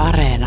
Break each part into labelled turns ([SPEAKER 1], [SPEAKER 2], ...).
[SPEAKER 1] Areena.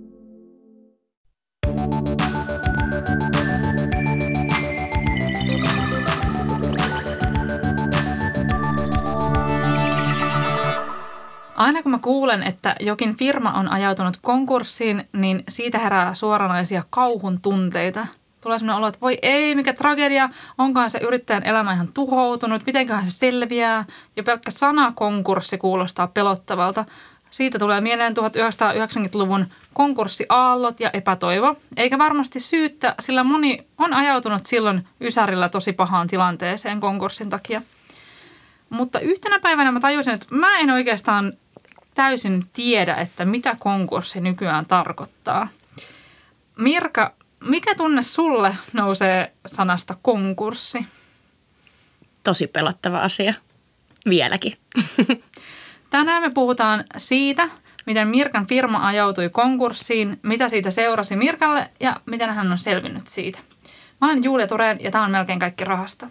[SPEAKER 2] Aina kun mä kuulen, että jokin firma on ajautunut konkurssiin, niin siitä herää suoranaisia kauhun tunteita. Tulee sellainen olo, että voi ei, mikä tragedia, onkohan se yrittäjän elämä ihan tuhoutunut, mitenköhän se selviää. Ja pelkkä sana konkurssi kuulostaa pelottavalta. Siitä tulee mieleen 1990-luvun konkurssiaallot ja epätoivo. Eikä varmasti syyttä, sillä moni on ajautunut silloin ysärillä tosi pahaan tilanteeseen konkurssin takia. Mutta yhtenä päivänä mä tajusin, että mä en oikeastaan täysin tiedä, että mitä konkurssi nykyään tarkoittaa. Mirka, mikä tunne sulle nousee sanasta konkurssi?
[SPEAKER 3] Tosi pelottava asia. Vieläkin.
[SPEAKER 2] Tänään me puhutaan siitä, miten Mirkan firma ajautui konkurssiin, mitä siitä seurasi Mirkalle ja miten hän on selvinnyt siitä. Mä olen Julia Tureen ja tää on Melkein kaikki rahasta.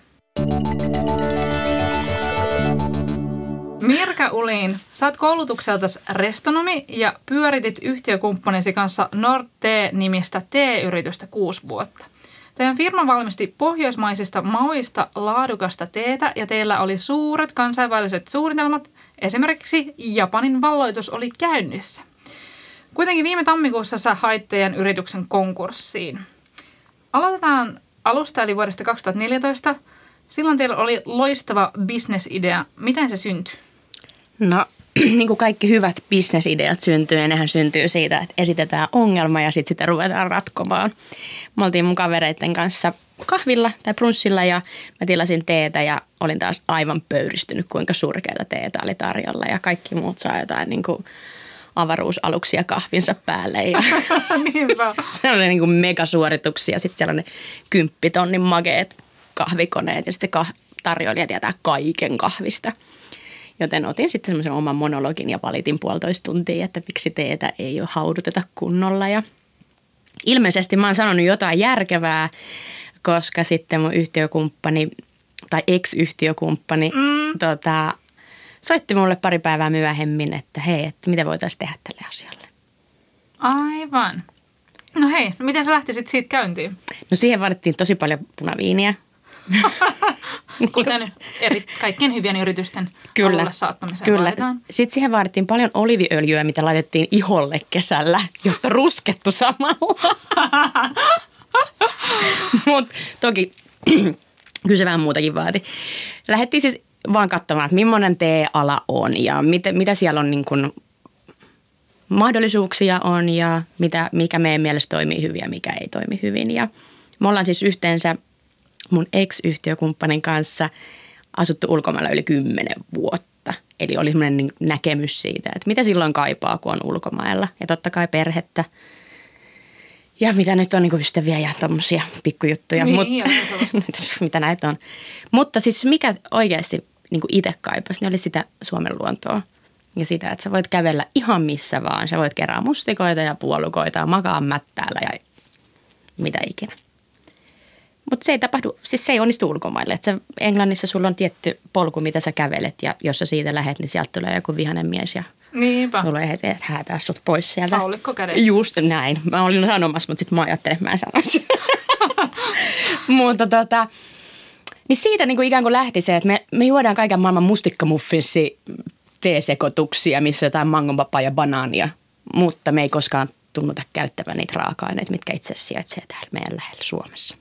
[SPEAKER 2] Mirka Uliin, sä oot koulutukseltasi restonomi ja pyöritit yhtiökumppanisi kanssa Nord-T-nimistä T-yritystä 6 vuotta. Teidän firma valmisti pohjoismaisista mauista laadukasta teetä ja teillä oli suuret kansainväliset suunnitelmat. Esimerkiksi Japanin valloitus oli käynnissä. Kuitenkin viime tammikuussa sä hait teidän yrityksen konkurssiin. Aloitetaan alusta eli vuodesta 2014. Silloin teillä oli loistava bisnesidea. Miten se syntyi?
[SPEAKER 3] No, niin kuin kaikki hyvät bisnesideat syntyy, niin nehän syntyy siitä, että esitetään ongelma ja sitten sitä ruvetaan ratkomaan. Me oltiin mun kavereiden kanssa kahvilla tai brunssilla ja mä tilasin teetä ja olin taas aivan pöyristynyt, kuinka surkeata teetä oli tarjolla. Ja kaikki muut saa jotain niin kuin avaruusaluksia kahvinsa päälle. Ja se oli niin kuin megasuorituksia. Sitten siellä on ne 10 tonnin mageet kahvikoneet ja sitten se tarjoilija tietää kaiken kahvista. Joten otin sitten semmoisen oman monologin ja valitin 1,5 tuntia, että miksi teetä ei ole hauduteta kunnolla. Ja ilmeisesti mä oon sanonut jotain järkevää, koska sitten mun yhtiökumppani tai ex-yhtiökumppani soitti mulle pari päivää myöhemmin, että hei, että mitä voitaisiin tehdä tälle asialle.
[SPEAKER 2] Aivan. No hei, miten sä lähtisit siitä käyntiin?
[SPEAKER 3] No siihen vaadittiin tosi paljon punaviiniä.
[SPEAKER 2] Kuten kaikkien hyvien yritysten alulle saattamiseen vaaditaan.
[SPEAKER 3] Sitten siihen vaadittiin paljon oliiviöljyä, mitä laitettiin iholle kesällä, jotta ruskettu samalla. Mutta toki kyllä se vähän muutakin vaati. Lähdettiin siis vaan katsomaan, että millainen teeala on ja mitä siellä on niin kuin mahdollisuuksia on ja mikä meidän mielestä toimii hyvin ja mikä ei toimi hyvin. Ja me ollaan siis yhteensä mun ex-yhtiökumppanin kanssa asuttu ulkomailla yli 10 vuotta. Eli oli semmoinen näkemys siitä, että mitä silloin kaipaa, kun on ulkomailla. Ja totta kai perhettä. Ja mitä nyt on niin kuin ystäviä ja tommosia pikkujuttuja.
[SPEAKER 2] Niin,
[SPEAKER 3] mitä näitä on. Mutta siis mikä oikeasti niin kuin itse kaipasi, niin oli sitä Suomen luontoa. Ja sitä, että sä voit kävellä ihan missä vaan. Sä voit kerää mustikoita ja puolukoita ja makaa mättäällä ja mitä ikinä. Mutta se ei tapahdu, siis se ei onnistu ulkomaille. Että Englannissa sulla on tietty polku, mitä sä kävelet ja jos sä siitä lähet, niin sieltä tulee joku vihainen mies ja tulee heti, että häätää sut pois sieltä.
[SPEAKER 2] Haulikko kädessä.
[SPEAKER 3] Just näin. Mä olin sanomassa, mutta sitten mä ajattelin, että mä en sanoisi. Mutta niin siitä niin kuin ikään kuin lähti se, että me juodaan kaiken maailman mustikkamuffinssi teesekoituksia, missä on jotain mangonpapaa ja banaania, mutta me ei koskaan tunnuta käyttävän niitä raaka-aineita, mitkä itse asiassa sijaitsee täällä meidän lähellä Suomessa.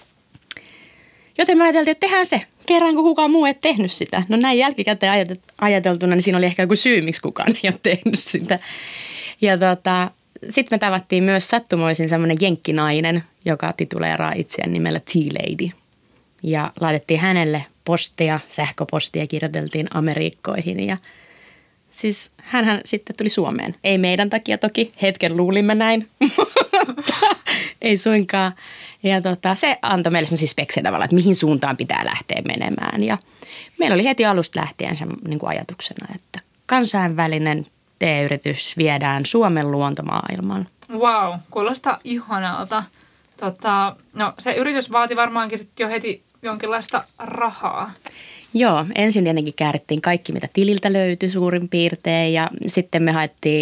[SPEAKER 3] Joten me ajateltiin, että tehdään se. Kerran kun kukaan muu ei tehnyt sitä. No näin jälkikäteen ajateltuna, niin siinä oli ehkä joku syy, miksi kukaan ei ole tehnyt sitä. Ja sitten me tavattiin myös sattumoisin semmoinen jenkkinainen, joka tituleeraa itseään nimellä Tea Lady. Ja laitettiin hänelle postia, sähköpostia, kirjoiteltiin Amerikkoihin ja siis hänhän sitten tuli Suomeen. Ei meidän takia toki, hetken luulimme näin, ei suinkaan. Ja se antoi meille sellaisia speksejä tavallaan, että mihin suuntaan pitää lähteä menemään. Ja meillä oli heti alusta lähtien se niin kuin ajatuksena, että kansainvälinen teeyritys viedään Suomen luontomaailmaan.
[SPEAKER 2] Wow, kuulostaa ihanalta. No se yritys vaati varmaankin sitten jo heti jonkinlaista rahaa.
[SPEAKER 3] Joo, ensin tietenkin käärittiin kaikki, mitä tililtä löytyi suurin piirtein ja sitten me haettiin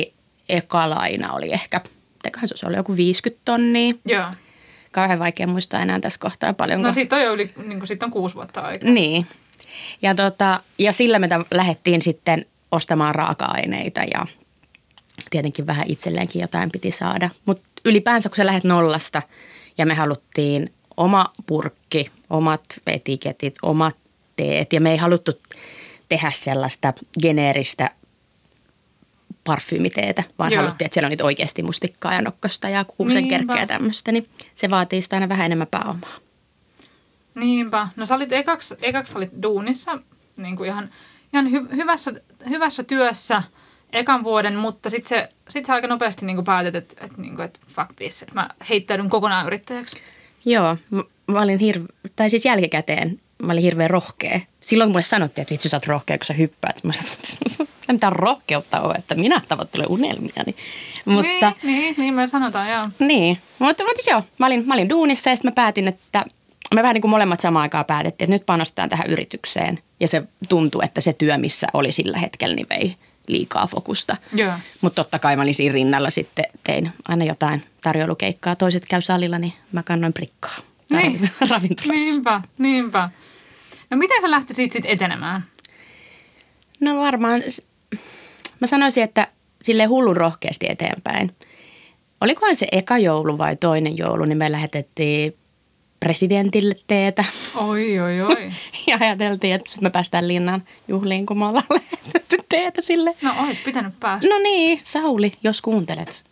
[SPEAKER 3] eka laina oli ehkä, mitäköhän se oli joku 50 tonnia.
[SPEAKER 2] Joo.
[SPEAKER 3] Kauhean vaikea muistaa enää tässä kohtaa paljonko.
[SPEAKER 2] No siitä on jo yli, niin siitä on 6 vuotta aikaa.
[SPEAKER 3] Niin. Ja sillä me lähdettiin sitten ostamaan raaka-aineita ja tietenkin vähän itselleenkin jotain piti saada. Mutta ylipäänsä kun sä lähdet nollasta ja me haluttiin oma purkki, omat etiketit, omat teet ja me ei haluttu tehdä sellaista geneeristä parfyymiteetä, vaan haluttiin, että siellä on niitä oikeasti mustikkaa ja nokkosta ja kuusenkerkkeä ja tämmöistä, niin se vaatii sitä aina vähän enemmän pääomaa. Niinpä.
[SPEAKER 2] No sä olit ekaksi olit duunissa niin kuin ihan hyvässä työssä ekan vuoden, mutta sitten sä aika nopeasti niin kuin päätit, että fuck this, että mä heittäydyn kokonaan yrittäjäksi.
[SPEAKER 3] Joo, mä olin siis jälkikäteen mä olin hirveän rohkea. Silloin kun mulle sanottiin, että vitsi sä oot rohkea, kun sä hyppäät. Mä sanoin, että mitään rohkeutta on, että minä tavoittelen unelmiani. Mutta,
[SPEAKER 2] niin me sanotaan, joo.
[SPEAKER 3] Niin, mutta siis joo, mä olin duunissa ja sitten mä päätin, että me vähän niin kuin molemmat samaan aikaan päätettiin, että nyt panostetaan tähän yritykseen. Ja se tuntui, että se työ, missä oli sillä hetkellä, niin vei liikaa fokusta. Mutta totta kai mä olin siinä rinnalla sitten, tein aina jotain tarjoulukeikkaa. Toiset käy salilla, niin mä kannoin prikkaa ravintolassa.
[SPEAKER 2] Niinpä. No miten sä lähti siitä sitten etenemään?
[SPEAKER 3] No varmaan, mä sanoisin, että silleen hullun rohkeasti eteenpäin. Olikohan se eka joulu vai toinen joulu, niin me lähetettiin presidentille teetä.
[SPEAKER 2] Oi.
[SPEAKER 3] Ja ajateltiin, että me päästään linnan juhliin, kun me ollaan lähetetty teetä sille.
[SPEAKER 2] No ois pitänyt päästä.
[SPEAKER 3] No niin, Sauli, jos kuuntelet.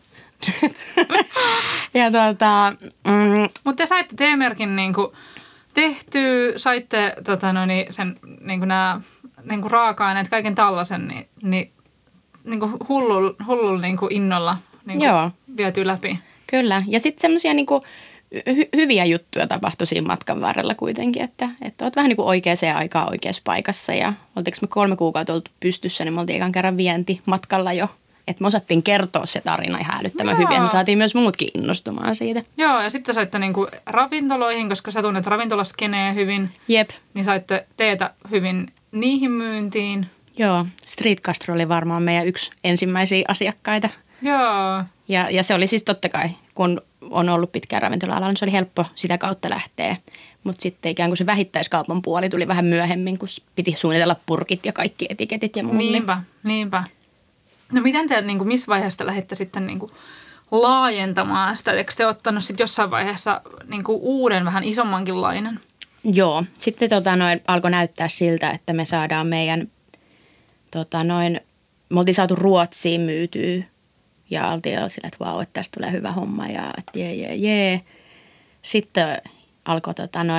[SPEAKER 3] Ja
[SPEAKER 2] Mutta te saitte teemerkin niinku tehtyä, saitte sen niinku nää niinku raaka-aineet, kaiken tällaisen, niin niinku hullul niinku innolla niinku viety läpi.
[SPEAKER 3] Kyllä, ja sitten semmoisia niinku hyviä juttuja tapahtui siinä matkan varrella kuitenkin, että olet vähän niin kuin oikeaan aikaan oikeassa paikassa ja oltiinko me 3 kuukautta oltu pystyssä, niin me oltiin ekan kerran vientimatkalla jo. Että me osattiin kertoa se tarina ihan älyttömän hyvin ja me saatiin myös muutkin innostumaan siitä.
[SPEAKER 2] Joo, ja sitten saitte niinku ravintoloihin, koska sä tunnet ravintolaskenee hyvin.
[SPEAKER 3] Jep.
[SPEAKER 2] Niin saitte teetä hyvin niihin myyntiin.
[SPEAKER 3] Joo, Street Gastro oli varmaan meidän yksi ensimmäisiä asiakkaita.
[SPEAKER 2] Joo.
[SPEAKER 3] Ja se oli siis totta kai, kun on ollut pitkään ravintola-alalla, niin se oli helppo sitä kautta lähteä. Mutta sitten ikään kuin se vähittäiskaupan puoli tuli vähän myöhemmin, kun piti suunnitella purkit ja kaikki etiketit ja muut.
[SPEAKER 2] Niinpä. No miten te, niin kuin, missä vaiheessa lähditte sitten niin kuin laajentamaan sitä? Eikö te ottanut sitten jossain vaiheessa niin kuin uuden, vähän isommankin lainan?
[SPEAKER 3] Joo. Sitten alkoi näyttää siltä, että me saadaan meidän, me oltiin saatu Ruotsiin myytyä. Ja oltiin sillä, että vau, että tästä tulee hyvä homma ja että jee. Sitten alkoi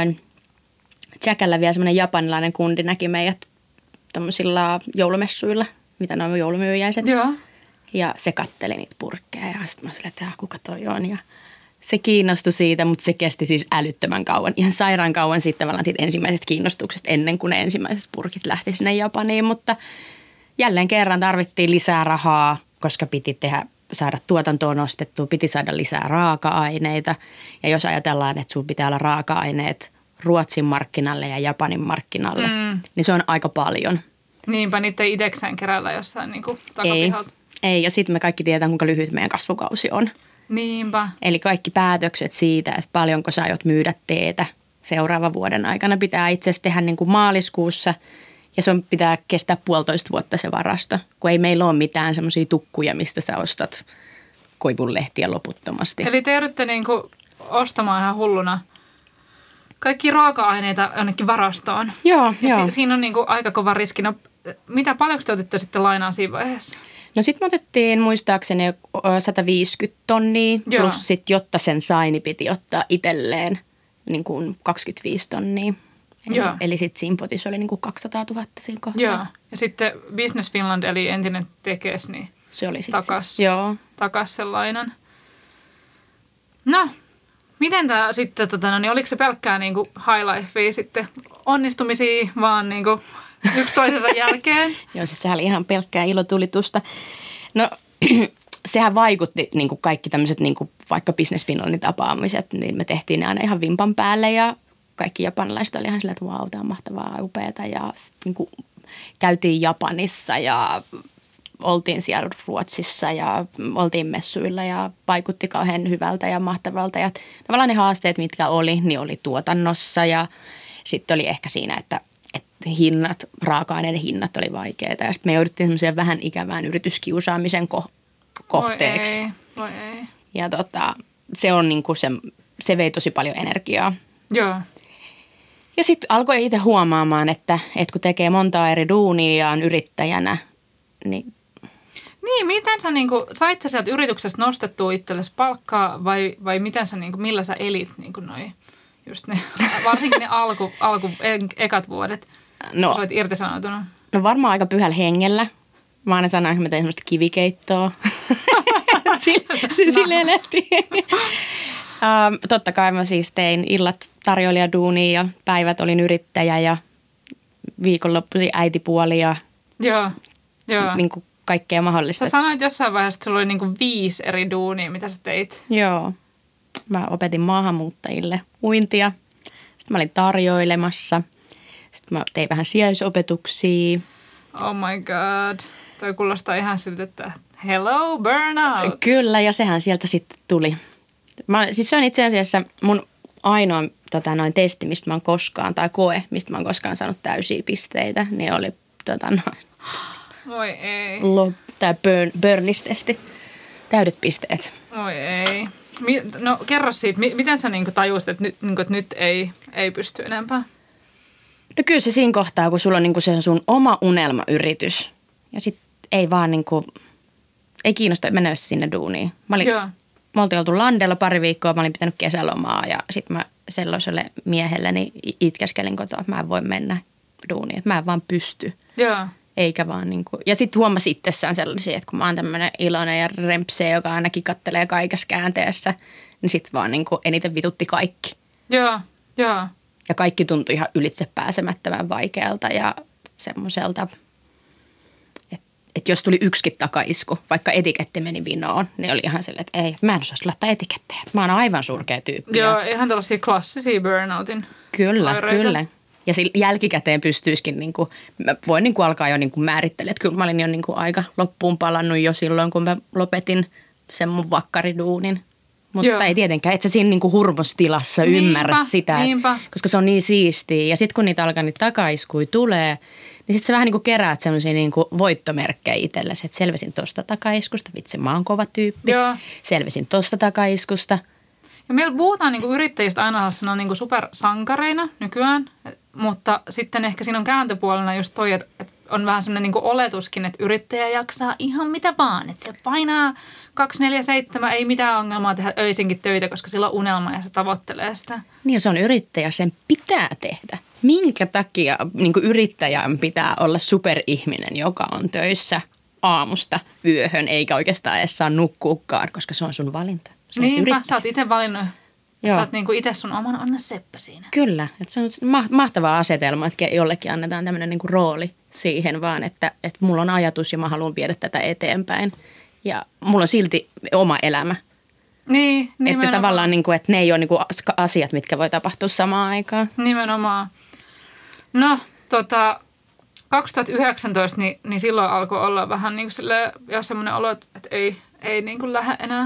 [SPEAKER 3] Jackällä vielä semmoinen japanilainen kundi näki meidät tämmöisillä joulumessuilla, mitä ne on joulumyyjäiset.
[SPEAKER 2] Joo.
[SPEAKER 3] Ja se katteli niitä purkkeja ja sitten mä sillä, että kuka toi on. Ja se kiinnostui siitä, mutta se kesti siis älyttömän kauan. Ihan sairaan kauan sitten tavallaan siitä ensimmäisestä kiinnostuksesta ennen kuin ne ensimmäiset purkit lähti sinne Japaniin. Mutta jälleen kerran tarvittiin lisää rahaa, koska piti saada tuotantoon nostettua, piti saada lisää raaka-aineita. Ja jos ajatellaan, että sun pitää olla raaka-aineet Ruotsin markkinalle ja Japanin markkinalle, niin se on aika paljon.
[SPEAKER 2] Niinpä, niitä ei itsekseen keräillä jossain niin kuin takapihalta.
[SPEAKER 3] Ei, ja sitten me kaikki tiedetään, kuinka lyhyt meidän kasvukausi on.
[SPEAKER 2] Niinpä.
[SPEAKER 3] Eli kaikki päätökset siitä, että paljonko sä aiot myydä teetä seuraavan vuoden aikana, pitää itse asiassa tehdä niin kuin maaliskuussa. Ja se pitää kestää 1,5 vuotta se varasto, kun ei meillä ole mitään semmoisia tukkuja, mistä sä ostat koivunlehtiä loputtomasti.
[SPEAKER 2] Eli te joudutte niinku ostamaan ihan hulluna kaikki raaka-aineita jonnekin varastoon.
[SPEAKER 3] Joo.
[SPEAKER 2] Siinä on niinku aika kova riski. No, paljonko te otitte sitten lainaa siinä vaiheessa?
[SPEAKER 3] No sitten me otettiin muistaakseni 150 tonnia, plus sitten jotta sen sai, niin piti ottaa itselleen niin kuin 25 tonnia. Eli sitten siinä potissa oli niinku 200 000 siinä kohtaa.
[SPEAKER 2] Joo. Ja sitten Business Finland, eli entinen Tekes, niin
[SPEAKER 3] se oli
[SPEAKER 2] takas sen lainan. No, miten tämä sitten, niin oliko se pelkkää niinku high lifea sitten onnistumisia vaan niinku yksi toisensa jälkeen?
[SPEAKER 3] Joo, siis sehän oli ihan pelkkää ilotulitusta. No, sehän vaikutti niinku kaikki tämmöiset niinku vaikka Business Finlandin tapaamiset, niin me tehtiin ne aina ihan vimpan päälle ja kaikki japanilaiset oli ihan silleen, että vau, tämä on mahtavaa, upeata ja niin kuin, käytiin Japanissa ja oltiin siellä Ruotsissa ja oltiin messuilla ja vaikutti kauhean hyvältä ja mahtavalta. Ja tavallaan ne haasteet, mitkä oli, niin oli tuotannossa ja sitten oli ehkä siinä, että raaka-aineiden hinnat oli vaikeita. Ja sitten me jouduttiin semmoiseen vähän ikävään yrityskiusaamisen kohteeksi.
[SPEAKER 2] Voi ei.
[SPEAKER 3] Ja se on niinku se vei tosi paljon energiaa.
[SPEAKER 2] Joo.
[SPEAKER 3] Ja sitten alkoi itse huomaamaan, että kun tekee montaa eri duunia ja on yrittäjänä, niin...
[SPEAKER 2] Niin, miten sä niinku, sait sä sieltä yrityksestä nostettua itsellesi palkkaa vai miten sä niinku, millä sä elit niinku noi, just ne, varsinkin ne ekat vuodet, kun sä olet irtisanoutunut?
[SPEAKER 3] No varmaan aika pyhällä hengellä. Mä aina sanoin, että mä tein semmoista kivikeittoa. Sille elettiin. Totta kai mä siis tein illat tarjoilijaduunia ja päivät olin yrittäjä ja viikonloppuisin äitipuoli ja niin kuin kaikkea mahdollista.
[SPEAKER 2] Sä sanoit jossain vaiheessa, että sulla oli niin kuin 5 eri duunia, mitä sä teit.
[SPEAKER 3] Joo. Mä opetin maahanmuuttajille uintia. Sitten mä olin tarjoilemassa. Sitten mä tein vähän sijaisopetuksia.
[SPEAKER 2] Oh my god. Toi kuulostaa ihan siltä, että hello burnout.
[SPEAKER 3] Kyllä, ja sehän sieltä sitten tuli. Siis se on itse asiassa mun ainoa testi, mistä mä oon koskaan, tai koe, mistä mä oon koskaan saanut täysiä pisteitä, niin oli
[SPEAKER 2] Voi ei.
[SPEAKER 3] Tää Burnis-testi. Täydet pisteet.
[SPEAKER 2] Voi ei. No kerro siitä, miten sä niinku tajusit, että nyt ei pysty enempää?
[SPEAKER 3] No kyllä se siinä kohtaa, kun sulla on niinku se sun oma unelmayritys. Ja sit ei vaan niinku, ei kiinnosta mennä sinne duuniin. Me oltiin oltu landella pari viikkoa, mä olin pitänyt kesälomaa ja sit mä sellaiselle miehelleni itkeskelin kotoa, että mä en voi mennä duuniin. Että mä en vaan pysty.
[SPEAKER 2] Joo.
[SPEAKER 3] Eikä vaan niinku, ja sit huomasi itsessään sellaisia, että kun mä oon tämmönen iloinen ja rempsee, joka ainakin kattelee kaikessa käänteessä, niin sit vaan niinku eniten vitutti kaikki.
[SPEAKER 2] Joo.
[SPEAKER 3] Ja kaikki tuntui ihan ylitse pääsemättömän vaikealta ja semmoiselta, että jos tuli yksikin takaisku, vaikka etiketti meni vinoon, niin oli ihan silleen, että ei, mä en osaisi laittaa etikettejä. Mä oon aivan surkea tyyppi.
[SPEAKER 2] Joo, ihan tällaisia klassisia burnoutin
[SPEAKER 3] Kyllä,
[SPEAKER 2] oireita.
[SPEAKER 3] kyllä. Ja jälkikäteen pystyisikin, niinku, mä voin niinku alkaa jo niinku määritellä, että kyllä mä olin jo niinku aika loppuun palannut jo silloin, kun mä lopetin sen mun vakkariduunin. Mutta ei tietenkään, et sä siinä niinku hurmostilassa ymmärrä sitä, koska se on niin siistiä. Ja sitten kun niitä alkaa niitä takaiskuja tulee, niin sitten sä vähän niinku keräät semmoisia niinku voittomerkkejä itsellesi, että selvisin tosta takaiskusta, vitsi mä oon kova tyyppi, selvisin tosta takaiskusta.
[SPEAKER 2] Ja meillä puhutaan niinku yrittäjistä aina niinku supersankareina nykyään, mutta sitten ehkä siinä on kääntöpuolena just toi, että on vähän semmoinen niinku oletuskin, että yrittäjä jaksaa ihan mitä vaan. Että se painaa 247, ei mitään ongelmaa tehdä öisinkin töitä, koska sillä on unelma ja se tavoittelee sitä.
[SPEAKER 3] Niin ja se on yrittäjä, sen pitää tehdä. Minkä takia niin yrittäjän pitää olla superihminen, joka on töissä aamusta yöhön, eikä oikeastaan edes saa nukkuukaan, koska se on sun valinta.
[SPEAKER 2] Niinpä, sä oot itse valinnut. Sä oot niinku itse sun oman onnen seppä siinä.
[SPEAKER 3] Kyllä, että se on mahtava asetelma, että jollekin annetaan tämmöinen niinku rooli siihen vaan, että mulla on ajatus ja mä haluan viedä tätä eteenpäin. Ja mulla on silti oma elämä.
[SPEAKER 2] Niin,
[SPEAKER 3] että tavallaan, niinku, että ne ei ole niinku asiat, mitkä voi tapahtua samaan aikaan.
[SPEAKER 2] Nimenomaan. No, 2019, niin silloin alkoi olla vähän niin kuin jo semmoinen olo, että ei niin kuin lähde enää.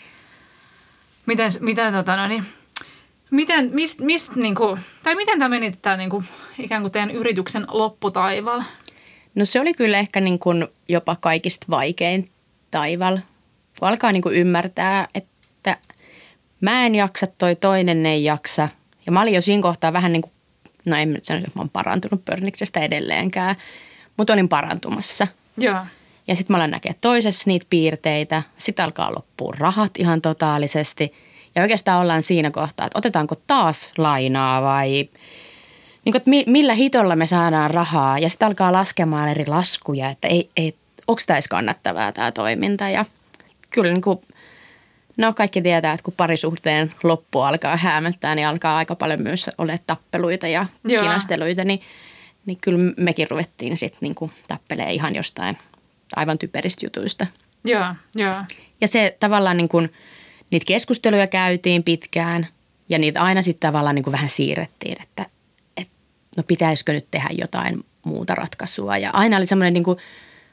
[SPEAKER 2] Miten tämä meni tämä niinku, ikään kuin teidän yrityksen lopputaival?
[SPEAKER 3] No se oli kyllä ehkä niin kuin jopa kaikista vaikein taival. Kun alkaa niin kuin ymmärtää, että mä en jaksa, toi toinen ei jaksa. Ja mä olin jo siinä kohtaa vähän niin kuin, no en nyt sano, että mä oon parantunut Burniksestä edelleenkään, mutta olin parantumassa.
[SPEAKER 2] Joo.
[SPEAKER 3] Ja sitten mä alen näkemään toisessa niitä piirteitä. Sitten alkaa loppua rahat ihan totaalisesti. Ja oikeastaan ollaan siinä kohtaa, että otetaanko taas lainaa vai niin kuin, että millä hitolla me saadaan rahaa. Ja sitten alkaa laskemaan eri laskuja, että onko tämä edes kannattavaa tämä toiminta. Ja kyllä niin kuin, no kaikki tietää, että kun parisuhteen loppu alkaa häämöttää, niin alkaa aika paljon myös olemaan tappeluita ja kinasteluita. Niin kyllä mekin ruvettiin sitten niin kuin tappelemaan ihan jostain aivan typeristä jutuista.
[SPEAKER 2] Joo.
[SPEAKER 3] Ja se tavallaan niin kuin, niitä keskusteluja käytiin pitkään ja niitä aina sitten tavallaan niin kuin vähän siirrettiin, että no pitäisikö nyt tehdä jotain muuta ratkaisua. Ja aina oli semmoinen niin kuin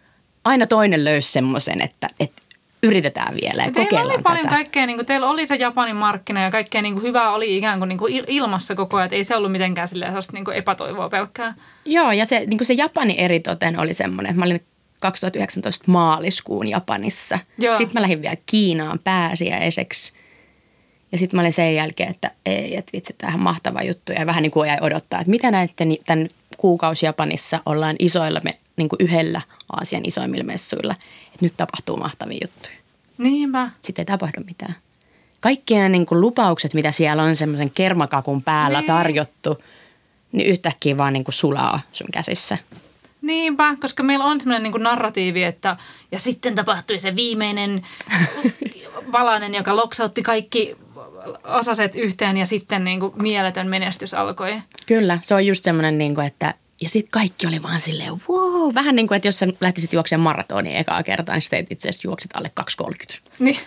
[SPEAKER 3] aina toinen löysi semmoisen, että yritetään vielä ja kokeillaan
[SPEAKER 2] teillä oli paljon
[SPEAKER 3] tätä.
[SPEAKER 2] kaikkea, niin kuin, teillä oli se Japanin markkina ja kaikkea niin kuin, hyvää oli ikään kuin, ilmassa koko ajan, että ei se ollut mitenkään silleen niin kuin epätoivoa pelkkää.
[SPEAKER 3] Joo, ja se, niin kuin se Japani eritoten oli semmoinen, että mä olin 2019 maaliskuun Japanissa.
[SPEAKER 2] Joo.
[SPEAKER 3] Sitten mä lähdin vielä Kiinaan pääsiäiseksi. Ja sitten mä olin sen jälkeen, että ei, että vitsi, tämähän mahtava juttu. Ja vähän niin kuin jäi odottaa, että mitä näette tämän kuukausi Japanissa ollaan isoilla, niin kuin yhdellä Aasian isoimmilla messuilla. Että nyt tapahtuu mahtavia juttuja.
[SPEAKER 2] Niinpä.
[SPEAKER 3] Sitten ei tapahdu mitään. Kaikki ne niin kuin lupaukset, mitä siellä on semmoisen kermakakun päällä tarjottu, niin yhtäkkiä vaan niin kuin sulaa sun käsissä.
[SPEAKER 2] Niinpä, koska meillä on semmoinen niin kuin narratiivi, että ja sitten tapahtui se viimeinen valainen, joka loksautti kaikki osaset yhteen ja sitten niin kuin mieletön menestys alkoi.
[SPEAKER 3] Kyllä, se on just semmoinen, niin kuin, että ja sitten kaikki oli vaan silleen, wow, vähän niin kuin, että jos sä lähtisit juoksemaan maratonia ekaa kertaa, niin sitten itse asiassa juokset alle 2.30.
[SPEAKER 2] Niin.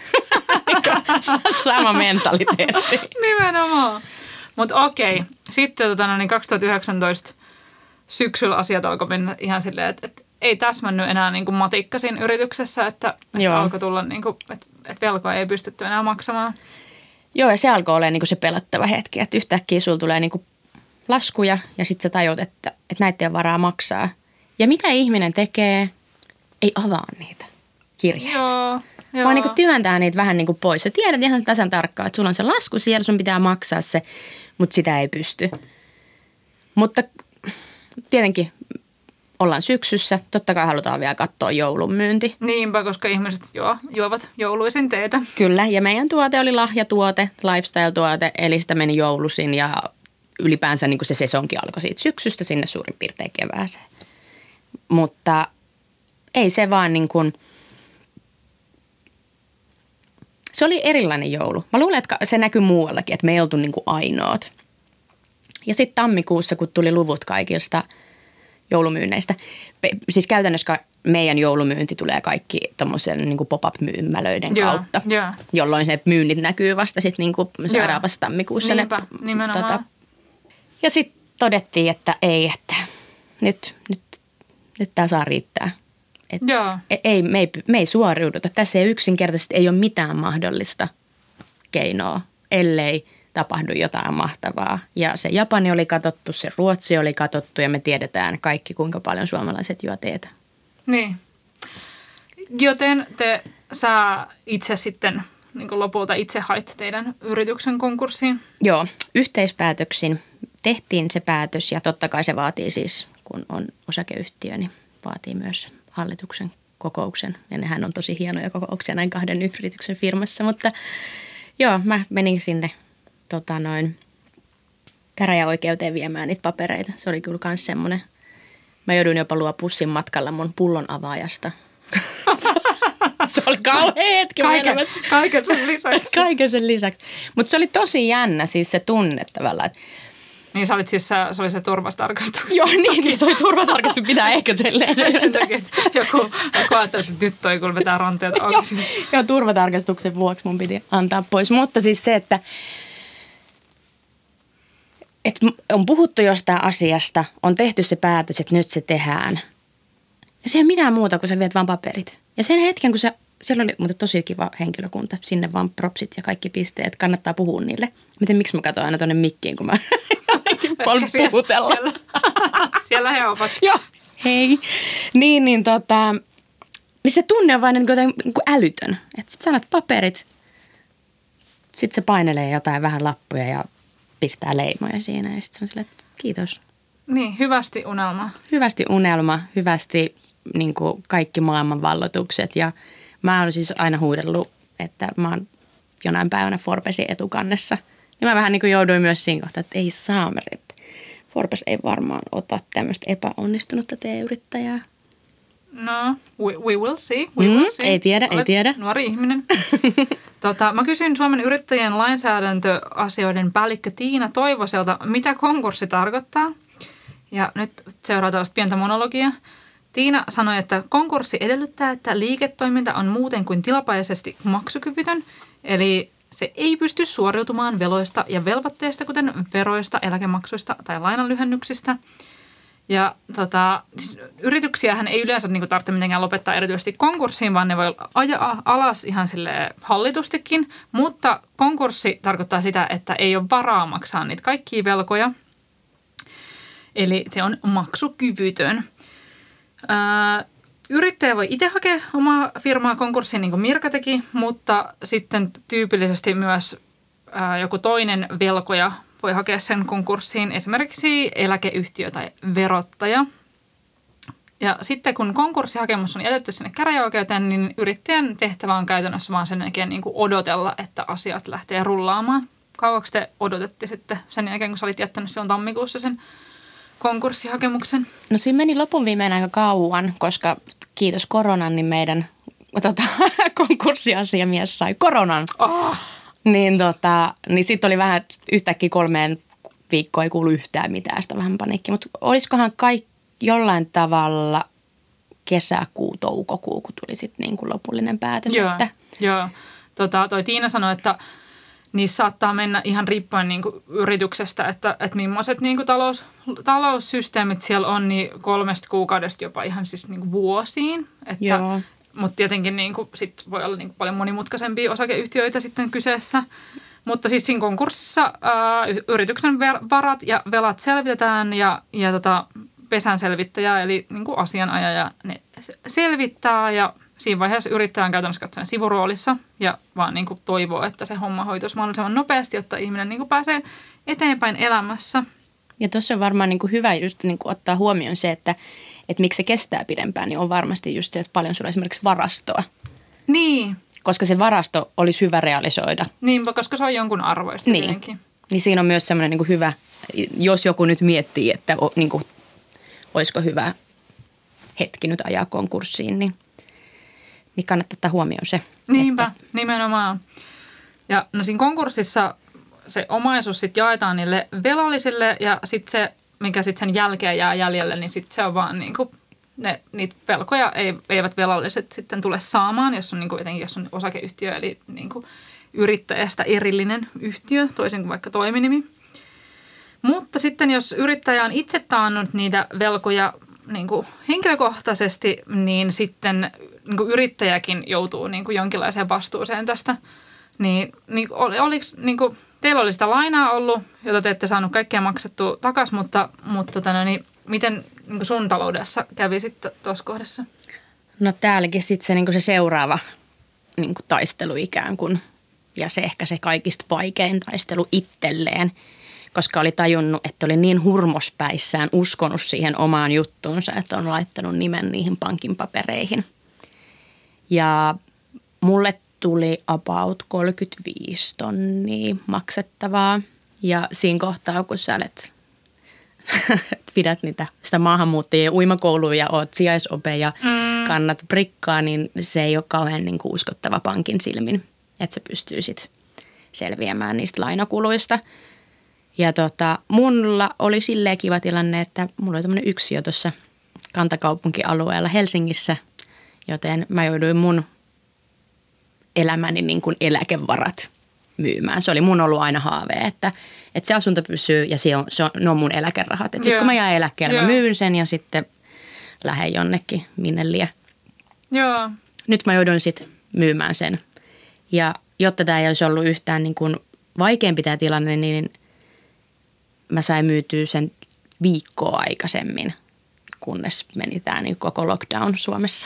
[SPEAKER 3] Sama mentaliteetti.
[SPEAKER 2] Nimenomaan. Mutta okei, sitten 2019 syksyllä asiat alkoi mennä ihan silleen, että ei täsmännyt enää niin kuin matikkasin yrityksessä, että alkoi tulla, niin kuin, että velkoa ei pystytty enää maksamaan.
[SPEAKER 3] Joo, ja se alkoi olemaan niin kuin se pelottava hetki, että yhtäkkiä sulla tulee niin kuin laskuja ja sitten sä tajut, että näitä ei ole varaa maksaa. Ja mitä ihminen tekee? Ei avaa niitä kirjeitä.
[SPEAKER 2] Joo.
[SPEAKER 3] Vaan niin kuin työntää niitä vähän niin kuin pois. Sä tiedät ihan tasan tarkkaan, että sulla on se lasku siellä, sun pitää maksaa se, mutta sitä ei pysty. Mutta tietenkin ollaan syksyssä. Totta kai halutaan vielä katsoa joulun myynti.
[SPEAKER 2] Niinpä, koska ihmiset juovat jouluisin teetä.
[SPEAKER 3] Kyllä, ja meidän tuote oli lahjatuote, lifestyle-tuote, eli sitä meni joulusin ja ylipäänsä niin kuin se sesonki alkoi siitä syksystä sinne suurin piirtein kevääseen. Mutta ei se vaan niin kuin, se oli erilainen joulu. Mä luulen, että se näkyy muuallakin, että me ei oltu niin kuin ainoat. Ja sitten tammikuussa, kun tuli luvut kaikista joulumyynneistä, siis käytännössä meidän joulumyynti tulee kaikki tommoisen niin kuin pop-up-myymälöiden kautta, jolloin se myynnit näkyy vasta sitten niin kuin saadaan vasta tammikuussa.
[SPEAKER 2] Niinpä, nimenomaan.
[SPEAKER 3] Ja sitten todettiin, että ei, että nyt tämä saa riittää. Me ei suoriuduta. Tässä ei yksinkertaisesti ei ole mitään mahdollista keinoa, ellei tapahdu jotain mahtavaa. Ja se Japani oli katsottu, se Ruotsi oli katsottu ja me tiedetään kaikki, kuinka paljon suomalaiset juo teetä.
[SPEAKER 2] Niin. Joten sä itse sitten niin lopulta itse hait teidän yrityksen konkurssiin?
[SPEAKER 3] Joo, yhteispäätöksin tehtiin se päätös ja totta kai se vaatii siis, kun on osakeyhtiö, niin vaatii myös hallituksen kokouksen. Ja nehän on tosi hienoja kokouksia näin kahden yrityksen firmassa, mutta joo, mä menin sinne käräjäoikeuteen viemään niitä papereita. Se oli kyllä myös semmoinen. Mä jouduin jopa luo pussin matkalla mun pullon avaajasta. Se oli kauhea hetki.
[SPEAKER 2] Kaiken sen lisäksi.
[SPEAKER 3] Kaiken sen lisäksi. Mutta se oli tosi jännä siis se tunne tavallaan.
[SPEAKER 2] Niin sä olit siis, se oli se turvastarkastus.
[SPEAKER 3] Joo, niin se oli turvatarkastus. Pitää ehkä silleen.
[SPEAKER 2] Sen takia, että joku ajattelisi, että nyt toi kun vetää ranteet auki.
[SPEAKER 3] Joo, turvatarkastuksen vuoksi mun piti antaa pois. Mutta siis se, että on puhuttu jostain asiasta, on tehty se päätös, että nyt se tehdään. Ja se ei ole mitään muuta, kun sä viet vaan paperit. Ja sen hetken, kun siellä oli muuten tosi kiva henkilökunta, sinne vaan propsit ja kaikki pisteet, kannattaa puhua niille. Miksi mä katson aina tuonne mikkiin, kun mä paljon puhutella.
[SPEAKER 2] Siellä he ovat.
[SPEAKER 3] Joo, hei. Niin se tunne on vain niin kuin älytön. Että sit sanat paperit, sit se painelee jotain vähän lappuja ja pistää leimoja siinä ja sitten se on silleen, että kiitos.
[SPEAKER 2] Niin, hyvästi unelma.
[SPEAKER 3] Hyvästi unelma, hyvästi niin kuin kaikki maailman valloitukset ja mä oon siis aina huudellut, että mä oon jonain päivänä Forbesin etukannessa. Ja mä vähän niin kuin jouduin myös siinä kohtaa, että ei saamari, että Forbes ei varmaan ota tämmöistä epäonnistunutta T-yrittäjää.
[SPEAKER 2] No, we will see. We will see.
[SPEAKER 3] Ei tiedä.
[SPEAKER 2] Nuori ihminen. Mä kysyin Suomen yrittäjien lainsäädäntöasioiden päällikkö Tiina Toivoselta, mitä konkurssi tarkoittaa. Ja nyt seuraa tällaista pientä monologia. Tiina sanoi, että konkurssi edellyttää, että liiketoiminta on muuten kuin tilapäisesti maksukyvytön, eli se ei pysty suoriutumaan veloista ja velvoitteista, kuten veroista, eläkemaksuista tai lainanlyhennyksistä. Ja siis yrityksiähän ei yleensä niin kuin tarvitse mitenkään lopettaa erityisesti konkurssiin, vaan ne voi ajaa alas ihan sille hallitustikin. Mutta konkurssi tarkoittaa sitä, että ei ole varaa maksaa niitä kaikkia velkoja. Eli se on maksukyvytön. Yrittäjä voi itse hakea omaa firmaa konkurssiin, niin kuin Mirka teki, mutta sitten tyypillisesti myös joku toinen velkoja voi hakea sen konkurssiin, esimerkiksi eläkeyhtiö tai verottaja. Ja sitten kun konkurssihakemus on jätetty sinne käräjäoikeuteen, niin yrittäjän tehtävä on käytännössä vaan sen jälkeen niin kuin odotella, että asiat lähtee rullaamaan. Kauaksi te odotettiin sitten sen jälkeen, kun sä olit jättänyt silloin tammikuussa sen konkurssihakemuksen?
[SPEAKER 3] No siinä meni lopun viimein aika kauan, koska kiitos koronan, niin meidän konkurssiasiamies sai koronan. Niin sitten oli vähän yhtäkkiä 3 viikkoa ei kuulu yhtään mitään, sitä vähän paniikki. Mutta olisikohan jollain tavalla kesäkuu, toukokuu, kun tuli sitten niin kuin lopullinen päätös.
[SPEAKER 2] Joo. Toi Tiina sanoi, että niissä saattaa mennä ihan riippuen niin kuin yrityksestä, että millaiset niin kuin taloussysteemit siellä on, niin 3 kuukaudesta jopa ihan siis niin kuin vuosiin. Mutta tietenkin niin kuin sit voi olla niin kuin paljon monimutkaisempia osakeyhtiöitä sitten kyseessä. Mutta siis siinä konkurssissa yrityksen varat ja velat selvitetään ja pesän selvittäjä eli niin kuin asianajaja ne selvittää ja siinä vaiheessa yrittäjä on käytännössä katsoen sivuroolissa ja vaan niin kuin toivoo, että se homma hoituisi mahdollisimman nopeasti, jotta ihminen niin kuin pääsee eteenpäin elämässä.
[SPEAKER 3] Ja tuossa on varmaan niin kuin hyvä just niin kuin ottaa huomioon se, että miksi se kestää pidempään, niin on varmasti just se, että paljon sulla on esimerkiksi varastoa.
[SPEAKER 2] Niin.
[SPEAKER 3] Koska se varasto olisi hyvä realisoida.
[SPEAKER 2] Niinpä, koska se on jonkun arvoista tietenkin.
[SPEAKER 3] Niin siinä on myös semmoinen niin kuin hyvä, jos joku nyt miettii, että niin kuin, olisiko hyvä hetki nyt ajaa konkurssiin, niin kannattaa ottaa huomioon se.
[SPEAKER 2] Niinpä, nimenomaan. Ja no siinä konkurssissa se omaisuus sitten jaetaan niille velallisille ja sitten se, mikä sitten sen jälkeen jää jäljelle, niin sitten se on vaan niin kuin niitä velkoja eivät velalliset sitten tule saamaan, jos on niin kuin, etenkin jos on osakeyhtiö eli niin kuin yrittäjästä erillinen yhtiö, toisin kuin vaikka toiminimi. Mutta sitten jos yrittäjä on itse taannut niitä velkoja niin kuin henkilökohtaisesti, niin sitten niin kuin yrittäjäkin joutuu niin kuin jonkinlaiseen vastuuseen tästä. Niin oliko, niin kuin, teillä oli sitä lainaa ollut, jota te ette saanut kaikkea maksettua takaisin, mutta miten niin kuin sun taloudessa kävi sitten tuossa kohdassa?
[SPEAKER 3] No tää olikin sitten se, niin se seuraava niin kuin taistelu ikään kuin ja se ehkä se kaikista vaikein taistelu itselleen. Koska oli tajunnut, että oli niin hurmospäissään uskonut siihen omaan juttuunsa, että on laittanut nimen niihin pankin papereihin. Ja mulle tuli about 35 tonnia maksettavaa. Ja siinä kohtaa, kun sä pidät sitä maahanmuuttajien uimakouluja ja oot sijaisope ja kannat prikkaa, niin se ei ole kauhean niin kuin uskottava pankin silmin, että se pystyy sitten selviämään niistä lainakuluista. Ja mulla oli silleen kiva tilanne, että mulla oli tämmöinen yksiö tuossa kantakaupunkialueella Helsingissä, joten mä jouduin mun elämäni niin kuin eläkevarat myymään. Se oli mun ollut aina haave, että se asunto pysyy ja ne on mun eläkerahat. Sitten kun mä jään eläkkeelle, mä myyn sen ja sitten lähden jonnekin minne lie.
[SPEAKER 2] Joo.
[SPEAKER 3] Nyt mä jouduin sitten myymään sen. Ja jotta tämä ei olisi ollut yhtään niin kuin vaikeampi tämä tilanne, niin mä sain myytyä sen viikkoa aikaisemmin, kunnes meni tämä niin koko lockdown Suomessa.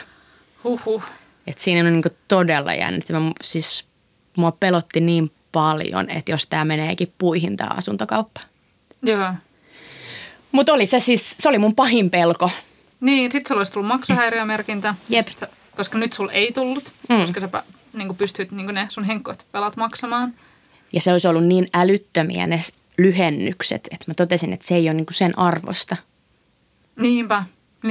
[SPEAKER 3] Et siinä on niin todella jäänyt. Mua pelotti niin paljon, että jos tämä meneekin puihin tämä asuntokauppa.
[SPEAKER 2] Joo.
[SPEAKER 3] Mutta oli se oli mun pahin pelko.
[SPEAKER 2] Niin, sit sulla olisi tullut maksuhäiriömerkintä.
[SPEAKER 3] Jep.
[SPEAKER 2] Koska nyt sulla ei tullut, koska sä niin pystyt niin ne sun henkkoht velat maksamaan. Ja
[SPEAKER 3] se olisi ollut niin älyttömiä ne lyhennykset, että mä totesin, että se ei ole niin kuin sen arvosta.
[SPEAKER 2] Niinpä.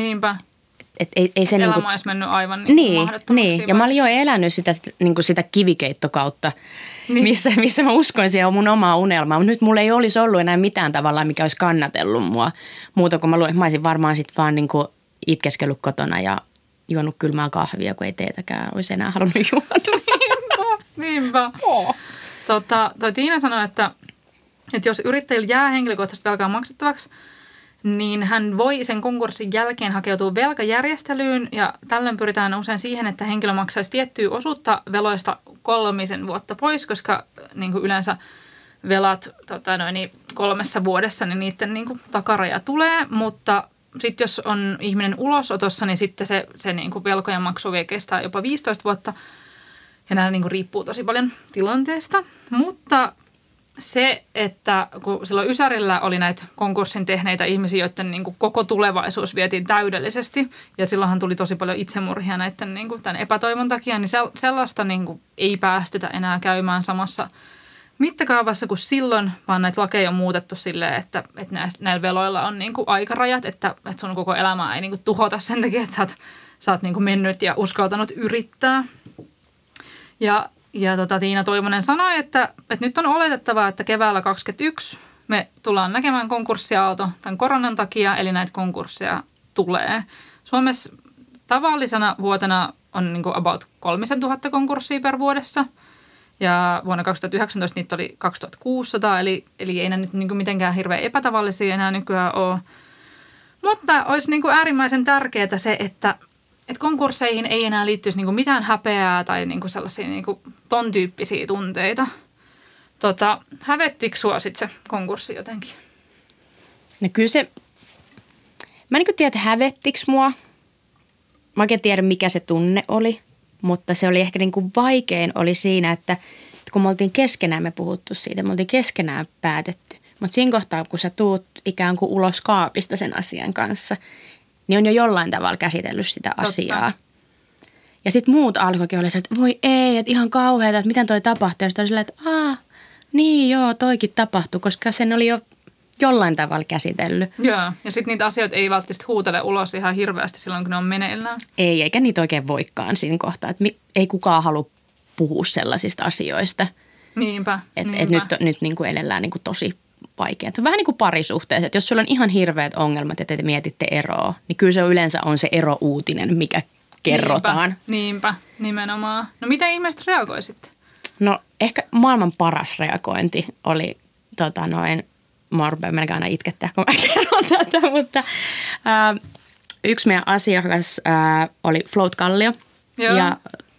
[SPEAKER 3] Ei se
[SPEAKER 2] elämä olisi mennyt aivan mahdottomaksi.
[SPEAKER 3] Niin, ja mä olin jo elänyt sitä kivikeittokautta, missä mä uskoin siihen mun omaa unelmaa. Mutta nyt mulla ei olisi ollut enää mitään tavallaan, mikä olisi kannatellut mua. Muuta kuin mä olisin varmaan sitten vaan niin kuin itkeskellyt kotona ja juonut kylmää kahvia, kun ei teetäkään olisi enää halunnut juoda.
[SPEAKER 2] Niinpä. Toi Tiina sanoi, että jos yrittäjillä jää henkilökohtaisesti velkaa maksettavaksi, niin hän voi sen konkurssin jälkeen hakeutua velkajärjestelyyn ja tällöin pyritään usein siihen, että henkilö maksaisi tiettyä osuutta veloista 3 vuotta pois, koska niin kuin yleensä velat 3 vuodessa, niin niiden niin kuin takaraja tulee, mutta sitten jos on ihminen ulosotossa, niin sitten se niin kuin velkojen maksu voi kestää jopa 15 vuotta ja nämä niin kuin riippuu tosi paljon tilanteesta, mutta se, että kun silloin Ysärillä oli näitä konkurssin tehneitä ihmisiä, joiden niin kuin koko tulevaisuus vietiin täydellisesti ja silloinhan tuli tosi paljon itsemurhia näiden niin kuin tämän epätoivon takia, niin sellaista niin kuin ei päästetä enää käymään samassa mittakaavassa kuin silloin, vaan näitä lakeja on muutettu silleen, että näillä veloilla on niin kuin aikarajat, että sun koko elämää ei niin kuin tuhota sen takia, että sä oot niin kuin mennyt ja uskaltanut yrittää. Ja Tiina Toivonen sanoi, että nyt on oletettavaa, että keväällä 2021 me tullaan näkemään konkurssiaalto tämän koronan takia, eli näitä konkursseja tulee. Suomessa tavallisena vuotena on niin kuin about 300 000 konkurssia per vuodessa ja vuonna 2019 niitä oli 2600, eli ei ne nyt niin kuin mitenkään hirveän epätavallisia enää nykyään ole. Mutta olisi niin kuin äärimmäisen tärkeää se, että konkursseihin ei enää liittyisi niinku mitään häpeää tai niinku sellaisia niinku ton tyyppisiä tunteita. Hävettikö sua sitten se konkurssi jotenkin?
[SPEAKER 3] No kyllä se, mä en tiedä, että hävettikö mua. Mä en tiedä, mikä se tunne oli, mutta se oli ehkä niinku vaikein oli siinä, että kun me oltiin keskenään me puhuttu siitä, me oltiin keskenään päätetty. Mutta siinä kohtaa, kun sä tuut ikään kuin ulos kaapista sen asian kanssa, niin on jo jollain tavalla käsitellyt sitä asiaa. Totta. Ja sitten muut alkoikin olla että voi ei, että ihan kauheata, että miten toi tapahtui. Ja sitten oli silleen, että niin joo, toikin tapahtui, koska sen oli jo jollain tavalla käsitellyt.
[SPEAKER 2] Joo, ja sitten niitä asioita ei välttämättä huutele ulos ihan hirveästi silloin, kun ne on meneillään.
[SPEAKER 3] Ei, eikä niitä oikein voikaan siinä kohtaa, että ei kukaan halua puhua sellaisista asioista.
[SPEAKER 2] Niinpä.
[SPEAKER 3] Et nyt niin kuin elellään niin kuin tosi vaikeaa. Vähän niin kuin parisuhteessa, että jos sulla on ihan hirveät ongelmat ja te mietitte eroa, niin kyllä se yleensä on se erouutinen, mikä kerrotaan.
[SPEAKER 2] Niinpä, nimenomaan. No miten ihmiset reagoi sitten?
[SPEAKER 3] No ehkä maailman paras reagointi oli mä rupean melkein aina itkettää, kun mä kerron tätä, mutta yksi meidän asiakas oli Float Kallio. Joo. Ja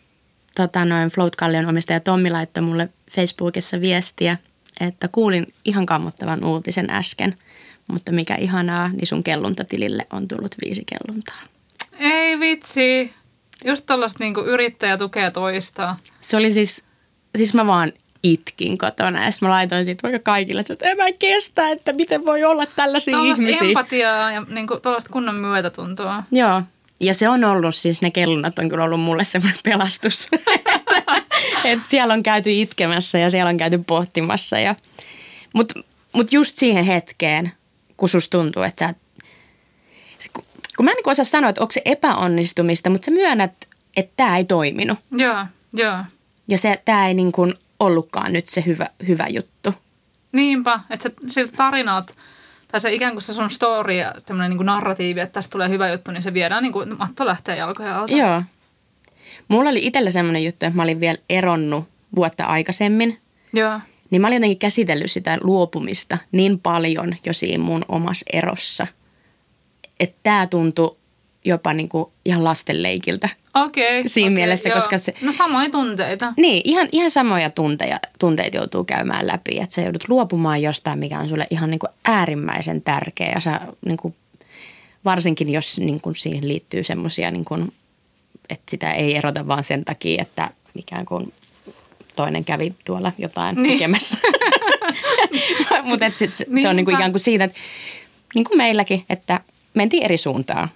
[SPEAKER 3] Float Kallion omistaja Tommi laittoi mulle Facebookissa viestiä, että kuulin ihan kammottavan uutisen äsken, mutta mikä ihanaa, niin sun kelluntatilille on tullut 5 kelluntaa.
[SPEAKER 2] Ei vitsi, just tollaista niinku yrittäjä tukea toistaa.
[SPEAKER 3] Se oli siis mä vaan itkin kotona ja sitten mä laitoin siitä vaikka kaikille, että en mä kestä, että miten voi olla tällaisia ihmisiä.
[SPEAKER 2] Tuollaista empatiaa ja niinku tuollaista kunnon myötätuntoa.
[SPEAKER 3] Joo, ja se on ollut siis, ne kellunat on kyllä ollut mulle semmoinen pelastus. Että siellä on käyty itkemässä ja siellä on käyty pohtimassa. Mut just siihen hetkeen, kun susta tuntuu, että kun mä en osaa sanoa, että onko se epäonnistumista, mutta sä myönnät, että tämä ei toiminut.
[SPEAKER 2] Joo.
[SPEAKER 3] Ja tämä ei niin kuin ollutkaan nyt se hyvä juttu.
[SPEAKER 2] Niinpä, että siltä tarinalta, tai se ikään kuin se sun story ja tämmöinen niin kuin narratiivi, että tästä tulee hyvä juttu, niin se viedään niin kuin matto lähtee jalkojen alta.
[SPEAKER 3] Joo. Mulla oli itsellä semmoinen juttu, että mä olin vielä eronnut vuotta aikaisemmin.
[SPEAKER 2] Joo.
[SPEAKER 3] Niin mä olin jotenkin käsitellyt sitä luopumista niin paljon jo siinä mun omassa erossa, että tää tuntui jopa niin kuin ihan lastenleikiltä.
[SPEAKER 2] Okei.
[SPEAKER 3] Siinä mielessä,
[SPEAKER 2] joo.
[SPEAKER 3] koska se...
[SPEAKER 2] No samoja tunteita.
[SPEAKER 3] Niin, ihan samoja tunteita joutuu käymään läpi. Että sä joudut luopumaan jostain, mikä on sulle ihan niin kuin äärimmäisen tärkeä. Ja sä niin kuin, varsinkin jos niin kuin siihen liittyy semmoisia, niin kuin, että sitä ei erota vaan sen takia, että ikään kuin toinen kävi tuolla jotain tekemässä. Mutta se on niin kuin ikään kuin siinä, että niin kuin meilläkin, että mentiin eri suuntaan.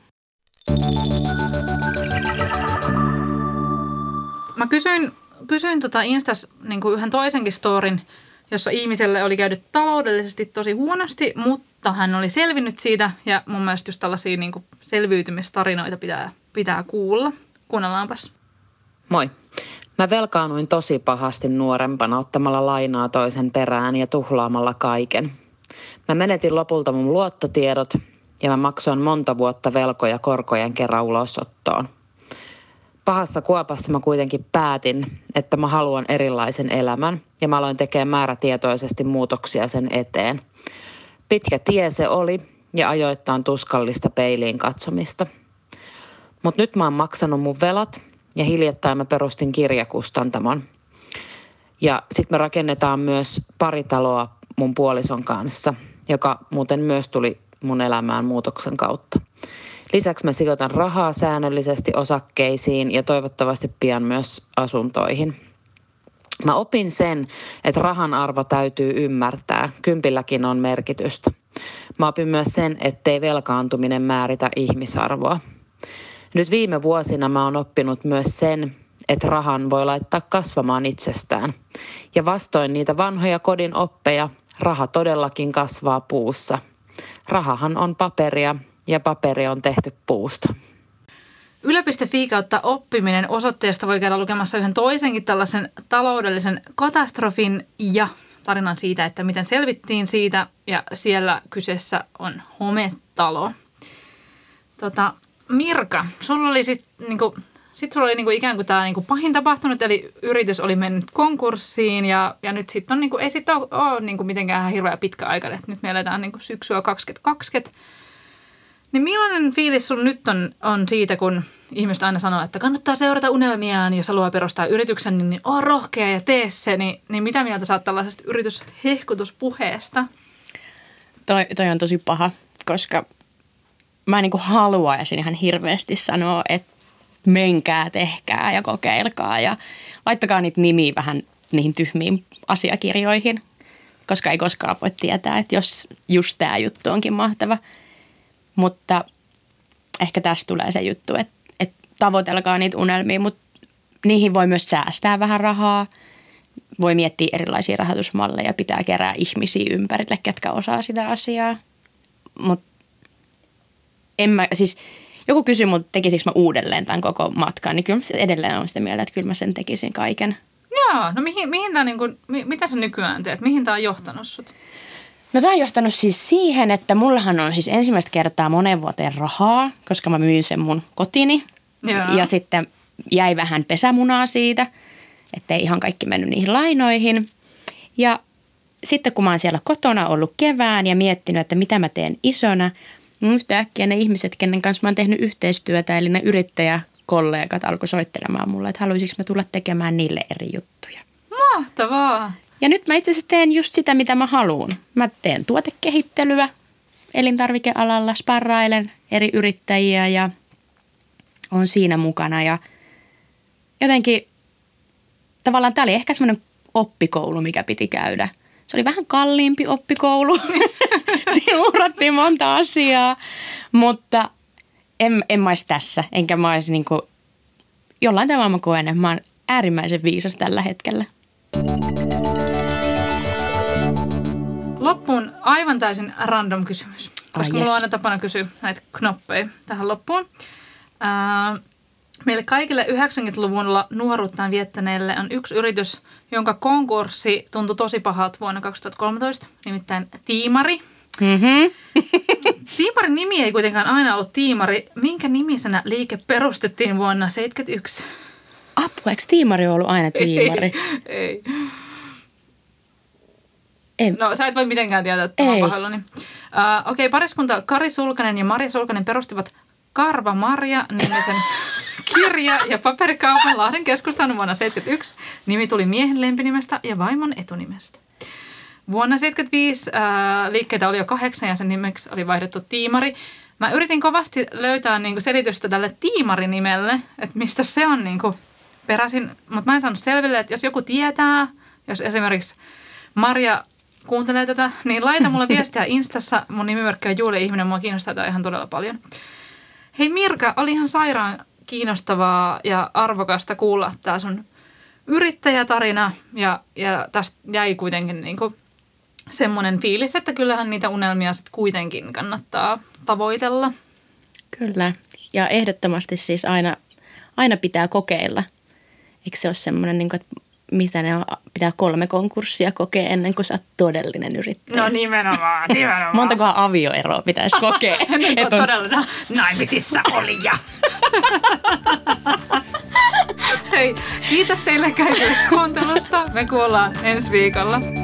[SPEAKER 2] Mä kysyin Instas niin kuin yhden toisenkin storin, jossa ihmiselle oli käynyt taloudellisesti tosi huonosti, mutta hän oli selvinnyt siitä ja mun mielestä just tällaisia niin kuin selviytymistarinoita pitää kuulla. Kuunnellaanpas.
[SPEAKER 1] Moi. Mä velkaanuin tosi pahasti nuorempana ottamalla lainaa toisen perään ja tuhlaamalla kaiken. Mä menetin lopulta mun luottotiedot ja mä maksoin monta vuotta velkoja korkojen kerran ulosottoon. Pahassa kuopassa mä kuitenkin päätin, että mä haluan erilaisen elämän ja mä aloin tekemään määrätietoisesti muutoksia sen eteen. Pitkä tie se oli ja ajoittain tuskallista peiliin katsomista. Mutta nyt mä oon maksanut mun velat ja hiljattain mä perustin kirjakustantamon. Ja sit me rakennetaan myös pari taloa mun puolison kanssa, joka muuten myös tuli mun elämään muutoksen kautta. Lisäksi mä sijoitan rahaa säännöllisesti osakkeisiin ja toivottavasti pian myös asuntoihin. Mä opin sen, että rahan arvo täytyy ymmärtää. Kympilläkin on merkitystä. Mä opin myös sen, ettei velkaantuminen määritä ihmisarvoa. Nyt viime vuosina mä oon oppinut myös sen, että rahan voi laittaa kasvamaan itsestään. Ja vastoin niitä vanhoja kodin oppeja, raha todellakin kasvaa puussa. Rahahan on paperia ja paperi on tehty puusta.
[SPEAKER 2] Yle.fi/oppiminen osoitteesta voi käydä lukemassa yhden toisenkin tällaisen taloudellisen katastrofin ja tarinan siitä, että miten selvittiin siitä. Ja siellä kyseessä on hometalo. Mirka, sulla oli sulla oli ikään kuin tämä pahin tapahtunut, eli yritys oli mennyt konkurssiin ja nyt sitten on, ei sitten ole mitenkään hirveän pitkä aika, että nyt me eletään syksyä 2020. Niin millainen fiilis sulla nyt on siitä, kun ihmiset aina sanoo, että kannattaa seurata unelmiaan, jos haluaa perustaa yrityksen, niin ole rohkea ja tee se. Niin mitä mieltä sä oot tällaisesta yrityshehkutuspuheesta?
[SPEAKER 3] Toi on tosi paha, koska mä haluaisin ihan hirveästi sanoa, että menkää, tehkää ja kokeilkaa ja laittakaa niitä nimiä vähän niihin tyhmiin asiakirjoihin, koska ei koskaan voi tietää, että jos just tämä juttu onkin mahtava. Mutta ehkä tästä tulee se juttu, että tavoitelkaa niitä unelmia, mutta niihin voi myös säästää vähän rahaa. Voi miettiä erilaisia rahoitusmalleja, pitää kerää ihmisiä ympärille, ketkä osaa sitä asiaa. Mutta joku kysyi multa, tekisikö mä uudelleen tämän koko matkan, niin kyllä edelleen on sitä mieltä, että kyllä mä sen tekisin kaiken.
[SPEAKER 2] Joo, no mihin tää mitä sä nykyään teet? Mihin tää on johtanut sut?
[SPEAKER 3] No tämä on johtanut siis siihen, että mullahan on siis ensimmäistä kertaa moneen vuoteen rahaa, koska mä myin sen mun kotini. Joo. Ja sitten jäi vähän pesämunaa siitä, ettei ihan kaikki mennyt niihin lainoihin. Ja sitten kun mä oon siellä kotona ollut kevään ja miettinyt, että mitä mä teen isona, niin yhtäkkiä ne ihmiset, kenen kanssa mä oon tehnyt yhteistyötä, eli ne yrittäjäkollegat alkoi soittelemaan mulle, että haluaisinko mä tulla tekemään niille eri juttuja.
[SPEAKER 2] Mahtavaa!
[SPEAKER 3] Ja nyt mä itse asiassa teen just sitä, mitä mä haluun. Mä teen tuotekehittelyä elintarvikealalla, sparrailen eri yrittäjiä ja on siinä mukana. Ja jotenkin tavallaan tää oli ehkä semmoinen oppikoulu, mikä piti käydä. Se oli vähän kalliimpi oppikoulu. Siinä uhrattiin monta asiaa, mutta en mä olisi tässä. Enkä mä olisi jollain tavalla mä koen, että mä oon äärimmäisen viisas tällä hetkellä.
[SPEAKER 2] Loppuun aivan täysin random kysymys, koska mulla on aina tapana kysyä näitä knoppeja tähän loppuun. Meille kaikille 90-luvulla nuoruuttaan viettäneille on yksi yritys, jonka konkurssi tuntui tosi pahalta vuonna 2013, nimittäin Tiimari. Mm-hmm. Tiimarin nimi ei kuitenkaan aina ollut Tiimari. Minkä nimisenä liike perustettiin vuonna 1971?
[SPEAKER 3] Apua, eikö Tiimari ollut aina Tiimari?
[SPEAKER 2] Ei. No sä et voi mitenkään tietää, että mä oon pahoillani. Okei, pariskunta Kari Sulkanen ja Marja Sulkanen perustivat Karva Marja nimisen kirja- ja paperikaupan Lahden keskustan vuonna 1971. Nimi tuli miehen lempinimestä ja vaimon etunimestä. Vuonna 1975 liikkeitä oli jo 8 ja sen nimeksi oli vaihdettu Tiimari. Mä yritin kovasti löytää selitystä tälle Tiimari-nimelle, että mistä se on peräisin, mutta mä en saanut selville, että jos joku tietää, jos esimerkiksi Marja kuuntelee tätä, niin laita mulle viestiä Instassa. Mun nimimerkki on Julia Ihminen, mua kiinnostaa tämä ihan todella paljon. Hei Mirka, oli ihan sairaan kiinnostavaa ja arvokasta kuulla tää sun yrittäjätarina ja tästä jäi kuitenkin semmoinen fiilis, että kyllähän niitä unelmia sitten kuitenkin kannattaa tavoitella.
[SPEAKER 3] Kyllä, ja ehdottomasti siis aina pitää kokeilla. Eikö se ole semmoinen, että mitä ne on, pitää 3 konkurssia kokea ennen kuin sä oot todellinen yrittäjä?
[SPEAKER 2] No nimenomaan.
[SPEAKER 3] Montakohan avioeroa pitäisi kokea?
[SPEAKER 2] Nyt on todella naimisissa olija. Hei, kiitos teille kaikille kuuntelusta. Me kuullaan ensi viikolla.